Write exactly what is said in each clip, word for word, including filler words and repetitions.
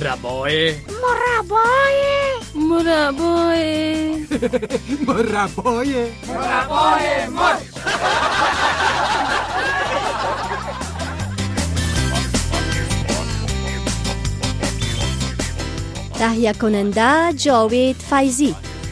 مربای مربای مربای مربای مربای مرچ. تهیه کننده جاوید فیضی.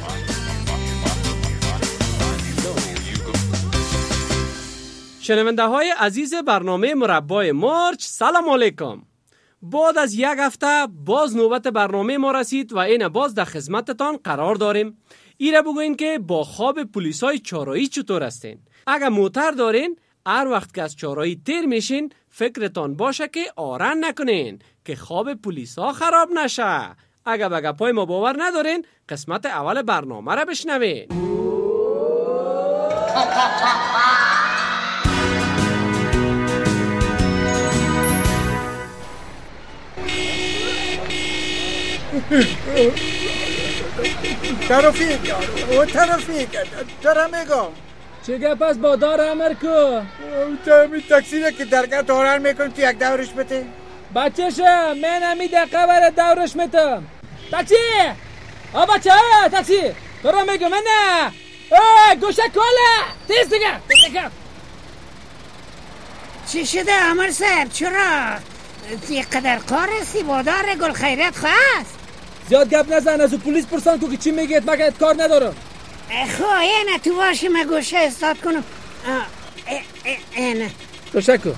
شنونده های عزیز برنامه مربای مرچ، سلام علیکم. بعد از یک هفته باز نوبت برنامه ما رسید و این باز در خدمتتان قرار داریم. ایره بگوین که با خواب پلیسای چهارراهی چطور هستین. اگر موتر دارین، هر وقت که از چهارراهی تیر میشین فکرتان باشه که آرن نکنین که خواب پلیسا خراب نشه. اگر به گپای ما باور ندارین، قسمت اول برنامه را بشنوین. ترافیک او ترافیک دارم میگم چه گپ است با دار امرکو؟ تامی تاکسی را که درگاه آرن میکنم تو یک دورش بده بچه‌شم من همی دقیقه برای دورش میتم. تاکسی آ بچه ها تاکسی تو را میگم من نه ای گوشه کله تیز دیگه دیگه. چی شده عمر صاحب؟ چرا اینقدر کار هستی؟ بادار گل خیرت خواست زیاد گپ نزن، از پلیس پرسان کو که چی میگید، مگه کار ندارم. خو اینه تو باشی من گوشه استاد کنم. اینه گوشه کو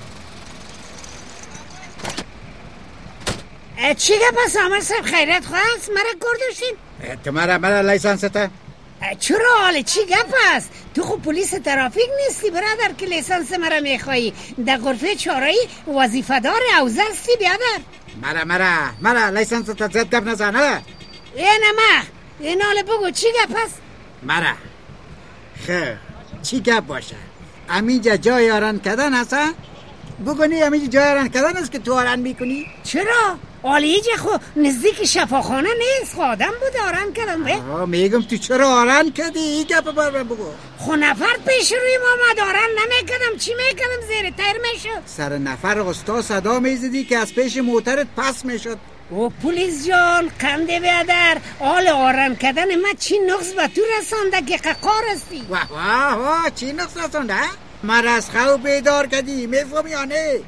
چی گپ است عمر صاحب؟ خیرت خواست مرا گردشتین؟ تو مرا مرا لیسانسته چرا حاله چی گپ است؟ تو خب پلیس ترافیک نیستی برادر که لیسانس مرا میخوایی؟ در غرفه چهارراهی وظیفه‌دار حوزه هستی بیادر. مرا مرا مرا لیسانس تا زد گپ نزنه. اینه ما این حاله بگو چی گپ است؟ مرا خیر چی گپ باشه؟ همینجا جای آرن کردن هست؟ بگونی همینجا جای آرن کردن است که تو آرن میکنی؟ چرا؟ حالی ایجا خو نزدیک شفاخانه نیست، خو آدم بود آرن کردم به؟ آه میگم تو چرا آرن کردی؟ این گپ بر من بگو. خو نفر پیش روی ما آرن نمیکردم، چی میکردم؟ زیر تیر میشد. سر نفر استا صدا میزدی که از پیش موترت پس میشد. او پلیس جان قنده بیادر، حال آرن کردن ما چی نقص به تو رسانده که ققار هستی؟ واه واه واه چی نقص رسانده؟ من از خواب بیدار کردی میفهمی یا نه؟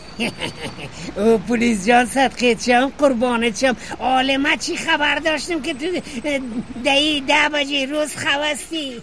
او پلیس جان صدقیت شم قربانت شم. حال ما چی خبر داشتم که تو دهی ده بجه روز خواستی.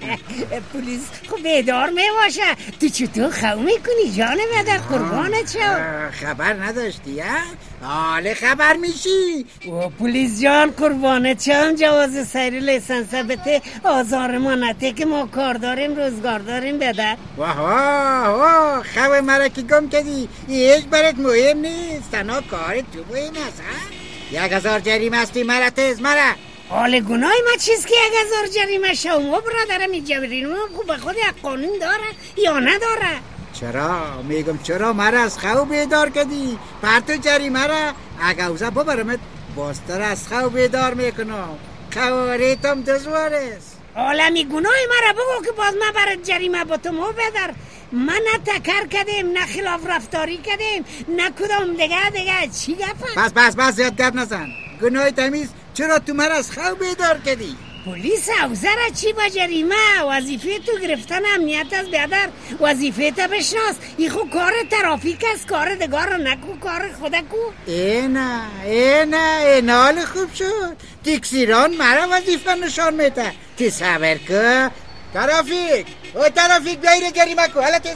پلیس خب بیدار میباشه. تو چطور خو میکنی جان بیادر قربانت شم؟ خبر نداشتی ها؟ حال خبر میشی. او پلیس جان قربانت شم جواز سری لیسانس بده آزار ما نته که ما کار داریم روزگار داریم بیادر. واه واه واه خو مرا که گم کردی. هیچ برات مهم نیست، تنها کار تو مهم است. یک هزار جریمه هستی مرا تیز مرا. حال گناه ما چیز که یک هزار جریمه شما برادرم این جبرین خوب به خود یک قانون داره یا نداره؟ چرا؟ میگم چرا مرا از خواب بیدار کردی؟ پرتو جریمه را اگه ببرمت باستر از خواب بیدار میکنم. قواریتم دزوار است. حالا می گناه مرا بگو که باز ما برات جریمه با تو مو بدر. من نه تکر کردیم نه خلاف رفتاری کردیم نه کدام دیگه دیگه چی گفت؟ بس بس بس زیاد گپ نزن. گناه تمیز چرا تو مرا از خواب بیدار کردی؟ پلیس حوزه را چی با جریمه؟ وظیفه تو گرفتن امنیت است بیادر. وظیفه تا بشناس. این خو کار ترافیک است، کار دگار رو نکو، کار خدا کو. اینا اینا این حال خوب شد. تکسیران مرا وظیفه نشان میده. تی صبر که ترافیک او ترافیک بیایره جریمه کو. حالا تیز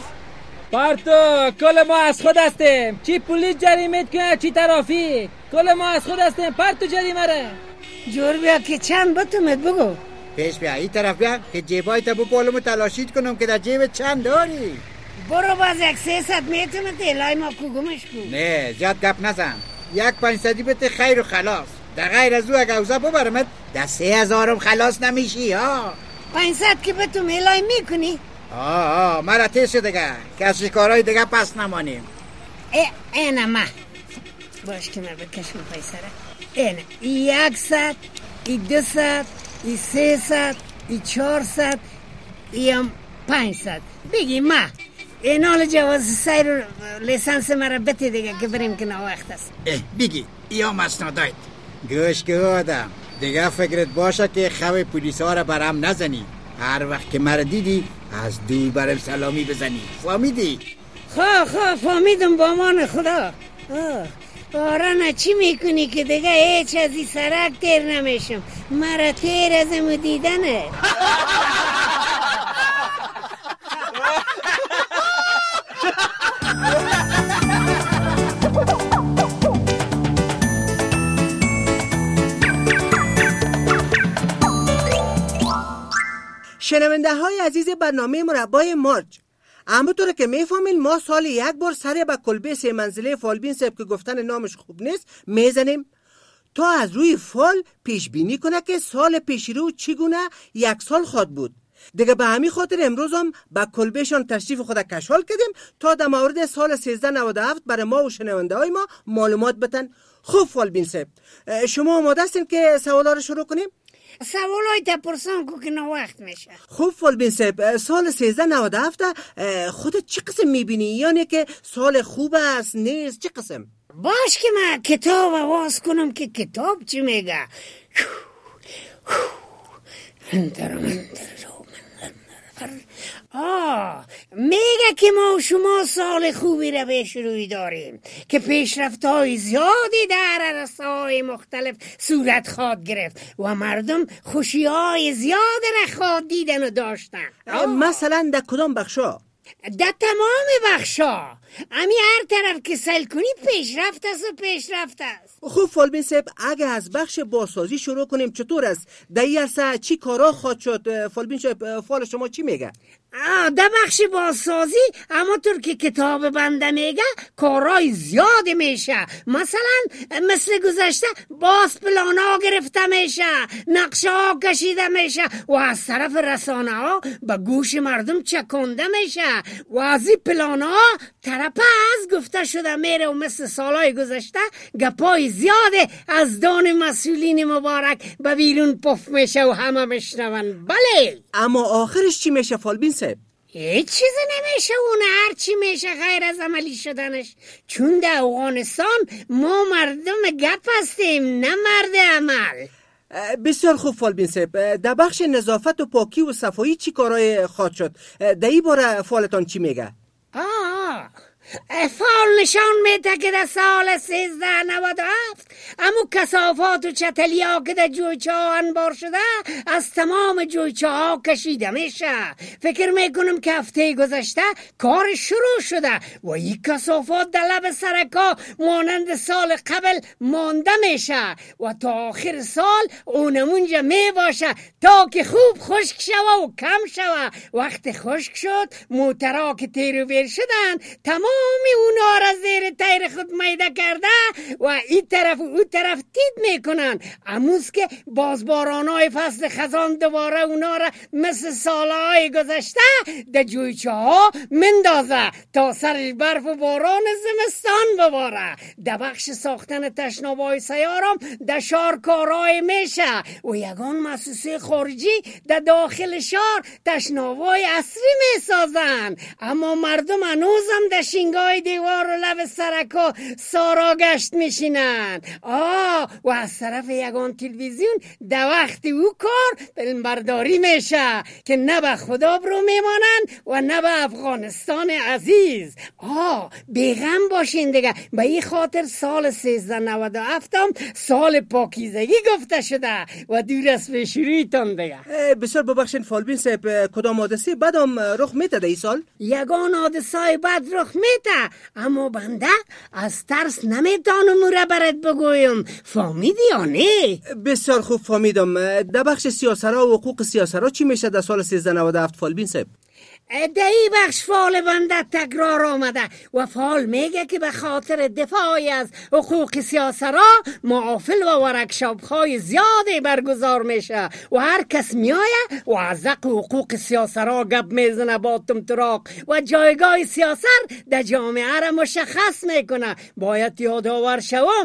پارتو کل ما از خود هستیم. چی پلیس جریمه کنه چی ترافیک، کل ما از خود هستیم. پارتو جریمه ره جور بیا که چند بتومت بگو. پیش بیا این طرف بیا که جیبای تا بو پولمو تلاشید کنم که در جیب چند داری. برو باز یک سه ست میتومت الهی ما کوگمش کو. نه زیاد گپ نزن. یک پنجصدی بده خیر و خلاص. در غیر از او اگه اوزا ببرمت در سه هزارم خلاص نمیشی ها. پنجصد که بتوم الهی میکنی؟ آه آه مرا تیز شد دیگه که از شکارهای دیگه پس نمانیم. ای اینه ما باش که من بکشم پیسره. اینه یک ست، ای دو ست، ای سه ست، ای چهار ست، ای هم پنج ست. بگی ما اینال جواز سیر لیسانس مرا بده دیگه که بریم که وقت است. بگی یا مسنادایت گوش که آدم دیگه فکرت باشه که خواه پولیس ها را برام نزنی. هر وقت که مرا دیدی از دور برم سلامی بزنی. فهمیدی؟ خواه خواه فهمیدم با امان خدا. آره نه چی میکنی که دیگه هیچ از این سرک تیر نمیشم. مرا تیر از امو دیدنه. شنونده های عزیز برنامه مربای مارچ، همونطور که میفهمین ما سال یک بار سر به کلبه سه منزله فالبین صاحب که گفتن نامش خوب نیست میزنیم تا از روی فال پیش بینی کنه که سال پیش رو چگونه یک سال خواد بود. دیگه به همین خاطر امروز هم به کلبهشان تشریف خود کشال کردیم تا در مورد سال سیزده نود و هفت برای ما و شنونده های ما معلومات بتن. خوب فالبین صاحب، شما آماده هستین که سوالا رو شروع کنیم؟ سوالای تپرسان که نه وقت میشه. خوب فالبین صاحب، سال سیزده نود و هفت خودت چه قسم میبینی؟ یعنی که سال خوب است نیست چه قسم؟ باش که من کتاب آواز کنم که کتاب چی میگه. آه میگه که ما و شما سال خوبی را پیش روی داریم که پیشرفت های زیادی در عرصه های مختلف صورت خواد گرفت و مردم خوشی های زیاد را خواد دیدن و داشتن. مثلا در کدام بخشا؟ در تمام بخشا. امی هر طرف که سل کنی پیشرفت است و پیشرفت است. خوب فالبین صاحب، اگه از بخش بازسازی شروع کنیم چطور است؟ در این عرصه چی کارا خواهد شد؟ فالبین صاحب فال شما چی میگه؟ در بخش بازسازی همونطور که کتاب بنده میگه کارای زیاد میشه. مثلا مثل گذشته باز پلانا گرفته میشه، نقشه ها کشیده میشه و از طرف رسانه ها به گوش مردم چکونده میشه و از این پلانا ترپز گفته شده میره و مثل سالهای گذشته گپای زیاده از دان مسئولین مبارک به بیرون پف میشه و همه میشنون. بله، اما آخرش چی میشه فالبین صاحب؟ هیچ چیز نمیشه و نه هر چی میشه غیر از عملی شدنش. چون در افغانستان ما مردم گپ هستیم نه مرد عمل. بسیار خوب فالبین صاحب، در بخش نظافت و پاکی و صفایی چی کارای خواهد شد؟ در این باره فالتان چی میگه؟ آه فال نشان میده که در سال سیزده نود و هفت امو کثافات و چتلی ها که در جویچه ها انبار شده از تمام جویچه ها کشیده میشه. فکر میکنم که هفته گذشته کار شروع شده و این کثافات در لب سرکا مانند سال قبل مانده میشه و تا آخر سال اونمونجا میباشه تا که خوب خشک شوه و کم شوه. وقت خشک شد موترها که تیر و بیر شدن تمام اونا را زیر تیر خود میده کرده و این طرف و اون طرف تید میکنن. اموز که بازبارانای فصل خزان دوباره اونا را مثل سالهای گذشته در جویچه ها مندازه تا سرش برف و باران زمستان بباره. در بخش ساختن تشنابای سیارم در شهر کارای میشه و یگان مؤسسه خارجی در داخل شهر تشنابای اصری میسازن. اما مردم هنوزم در شینگای دیوار و لب سرکا سارا گشت میشینن. آه و از طرف یگان تلویزیون در وقت او کار فیلمبرداری میشه که نه به خدا برو میمانن و نه به افغانستان عزیز. آه بیغم باشین دیگه، به این خاطر سال سیزده نود و هفت هم سال پاکیزگی گفته شده و دور از پیشرویتان دیگه. بسیار ببخشین فالبین صاحب، کدام حادثه بد هم رخ میده در این سال؟ یگان حادثه بد رخ میده، اما بنده از ترس نمیتونم مورا برات بگویم. فهمیدی یا نه؟ بسیار خوب فهمیدم. در بخش سیاسرها و حقوق سیاسرها چی میشه در سال سیزده نود و هفت فالبین صاحب؟ در این بخش فال بنده تکرار آمده و فال میگه که به خاطر دفاعی از حقوق سیاسرها محافل و ورکشاپ های زیادی برگزار میشه و هر کس میایه و از حقوق سیاسرها گپ میزنه با تمتراق و جایگاه سیاسر در جامعه را مشخص میکنه. باید یادآور شوم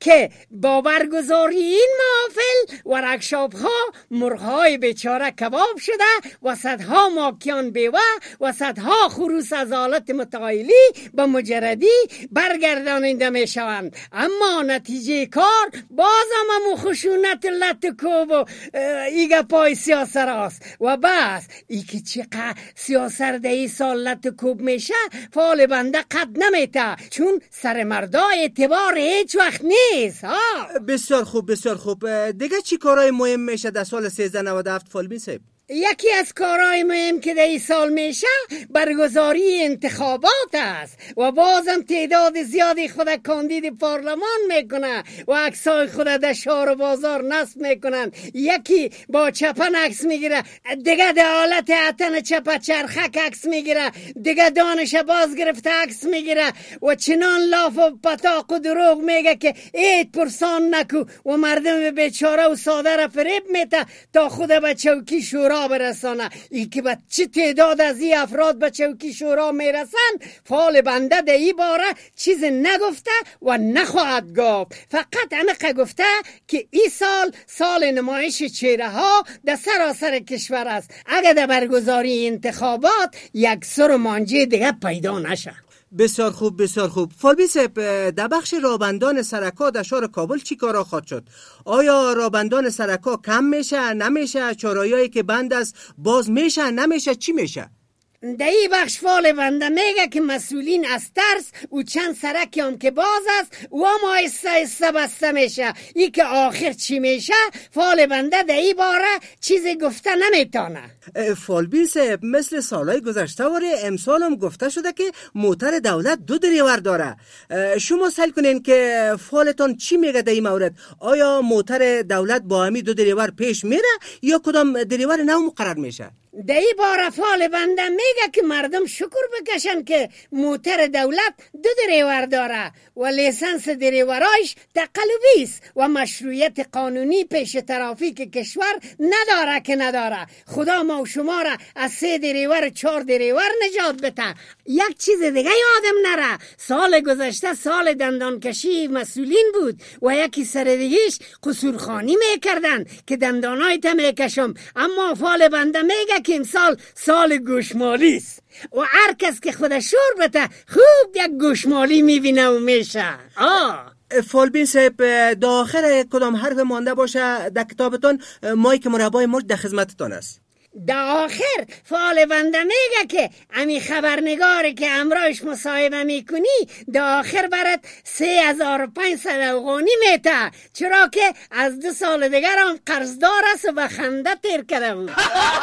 که با برگزاری این محافل ورکشاپ ها مرغ‌های بیچاره کباب شده و صدها ماکیان بیوه و صدها خروس از حالت متعالی به مجردی برگرداننده می شوند. اما نتیجه کار باز هم همون خشونت لط کوب و ایگه پای سیاسر است. و بس ای که چقدر سیاسر ده ای سال لط کوب میشه فال بنده قد نمیته، چون سر مردا اعتبار هیچ وقت نیست. ها بسیار خوب بسیار خوب. دیگه چی کارهای مهم میشه در سال سیزده نود و هفت فالبین صاحب؟ یکی از کارهای مهم که در این سال میشه برگزاری انتخابات است و بازم تعداد زیادی خود کاندید پارلمان میکنه و عکسای خود در شهر و بازار نصب میکنن. یکی با چپن عکس میگیره، دیگه در حالت عطن چپ چرخک عکس میگیره، دیگه دانش باز گرفته عکس میگیره و چنان لاف و پتاق و دروغ میگه که عید پرسان نکو و مردم بیچاره و ساده را فریب میته تا خود به چوکی شورا برسانه. ای که به چه تعداد از این افراد به چوکی شورا میرسن فال بنده در این باره چیز نگفته و نخواهد گفت. فقط همه گفته که این سال سال نمایش چهره ها در سراسر کشور است. اگر در برگزاری انتخابات یک سر مانجه دیگه پیدا نشه. بسیار خوب بسیار خوب. فالبین صاحب، در بخش رابندان سرکا در شهر کابل چی کارا خواهد شد؟ آیا رابندان سرکا کم میشه نمیشه؟ چهارراهیایی که بند است باز میشه نمیشه؟ چی میشه؟ در این بخش فال بنده میگه که مسئولین از ترس و چند سرکی هم که باز است و هم آیسته آیسته بسته میشه. ای که آخر چی میشه فال بنده در این باره چیزی گفته نمیتانه. فالبین صاحب، مثل سالهای گذشته واره امسال هم گفته شده که موتر دولت دو دریور داره. شما سل کنین که فالتان چی میگه در این مورد؟ آیا موتر دولت با همی دو دریور پیش میره یا کدام دریور نو مقرر میشه؟ در این باره فال بنده میگه که مردم شکر بکشن که موتر دولت دو دریور داره و لیسنس دریورایش تقلبی است و مشروعیت قانونی پیش ترافیک کشور نداره که نداره. خدا ما و شما را از سه دریور چهار دریور نجات بده. یک چیز دیگه یادم نره، سال گذشته سال دندانکشی مسئولین بود و یکی سر دیگیش قصورخانی میکردن که دندانای تا میکشم. اما فال بنده میگه که امسال سال گوشمالی است و هر کس که خود شور بده خوب یک گوشمالی میبینه و میشه. آه فالبین صاحب، دا آخر کدام حرف مانده باشه در کتابتان مایی که مربای مرد در خدمتتان است. در آخر فال بنده میگه که امی خبرنگاری که امرایش مصاحبه میکنی در آخر برات سه هزار و پنجصد افغانی میته، چرا که از دو سال دیگر هم قرضدار است و به خنده تیر کرده بود.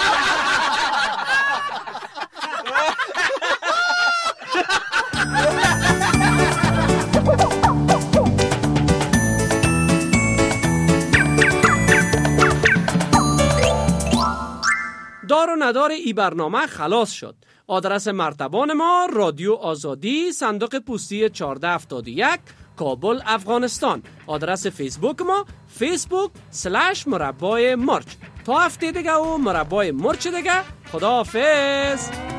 دار و ندار ای برنامه خلاص شد. آدرس مرتبان ما رادیو آزادی، صندوق پستی چهارده هفتاد و یک، کابل، افغانستان. آدرس فیسبوک ما فیسبوک سلش مربای مرچ. تا هفته دیگه و مربای مرچ دیگه. خداحافظ.